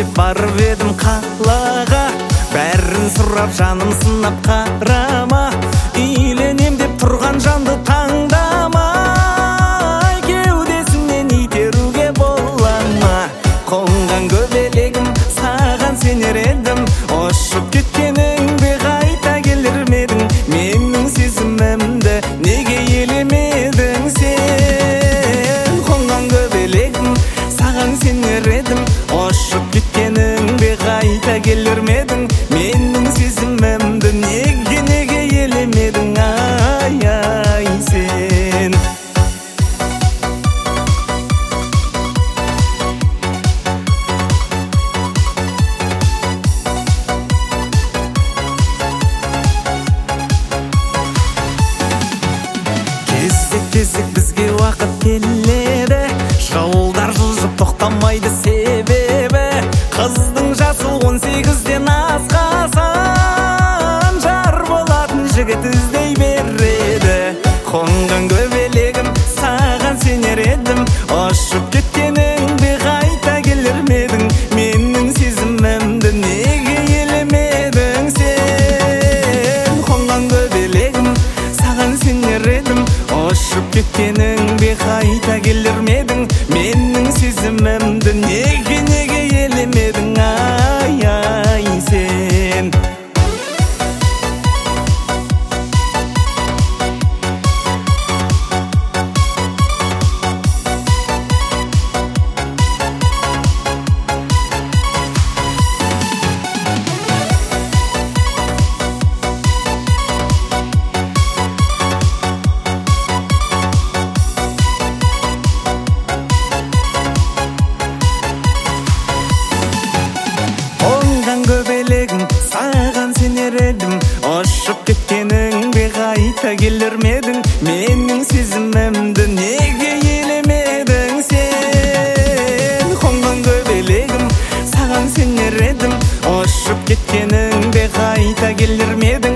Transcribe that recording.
деп барып едім қалаға, бәрін сұрап жаным сынап қарама, үйленем деп тұрған жанды таңдамай, кеудесінен итеруге бола ма? Қонған көбелегім саған сенер едім, ұшып кеткеніңде қайта келер медің? Менің сезімімді неге елемедің сен? Қонған көбелегім саған сенер едім, ұшып кеткеніңде қайта келер медің? Менің сезімімді неге елемедің? Ай сен. Кезек бізге уақыт келеді, жолдар жылжып тоқтамайды себебі, қыздың жасы 18-ден асқасан, жар болатын жігіт іздей береді. Қонған көбелегім саған сенер едім, ұшып кеткеніңде қайта келер медің? Менің сезімімді неге елемедің сен? Қонған көбелегім саған сенер едім, ұшып кеткеніңде қайта келер медің? Менің сезімімді неге елемедің? Ай сен. Көбелегім саған сенер едім, ұшып кеткеніңде қайта келер медің? Менің сезімімді неге елемедің сен? Қонған көбелегім саған сенер едім, ұшып кеткеніңде қайта келер медің?